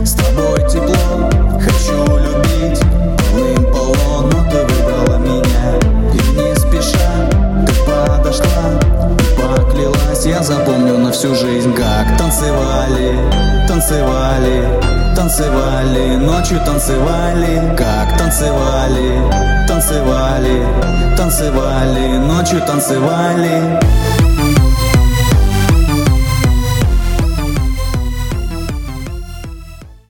С тобой тепло, хочу любить полным-полно, но ты выбрала меня. И не спеша ты подошла и поклялась. Я запомню на всю жизнь, как танцевали, танцевали, танцевали, ночью танцевали, как танцевали, танцевали, танцевали, ночью танцевали.